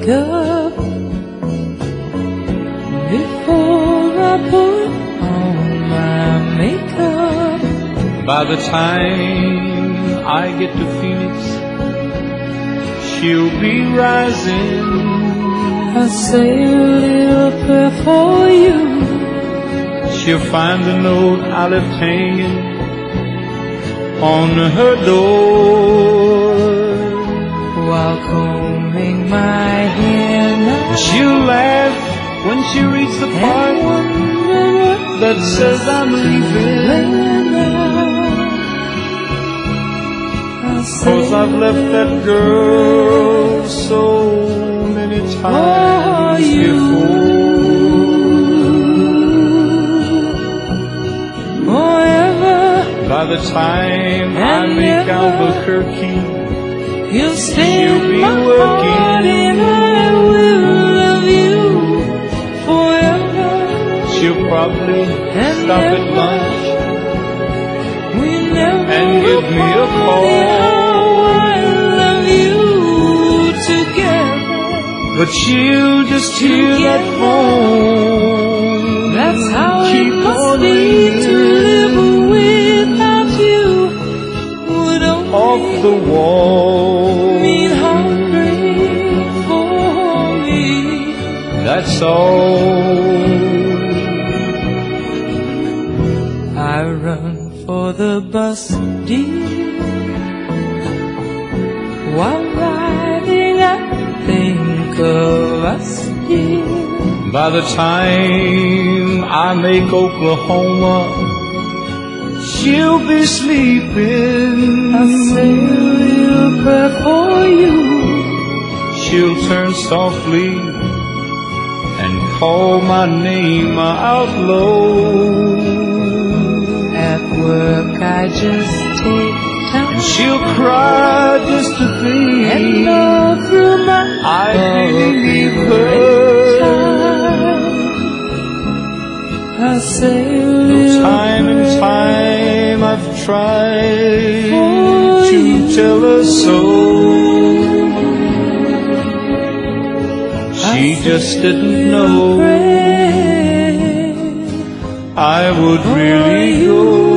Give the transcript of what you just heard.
wake up, before I put on my makeup. By the time I get to Phoenix, she'll be rising. I say a little prayer for you. She'll find the note I left hanging on her door. While combing my hair now, she'll laugh when she reads the part that says I'm leaving. 'Cause I've left that girl so many times before. By the time I make Albuquerque, she'll be working, and I will love you forever. She'll probably stop at lunch and give me a call. I love you together. But she'll just hear that phone. That's how keep it must on be to live without you. Would off the wall. mean heartbreak for me. That's all. I run for the bus, dear. While riding, I think of us, dear. By the time I make Oklahoma, she'll be sleeping. I say a little prayer for you. She'll turn softly and call my name out low. At work I just take time, And she'll cry just to think, and all through my I didn't leave her. I say a Though little time and time I've tried for to you. tell her so. She just didn't know I would really go.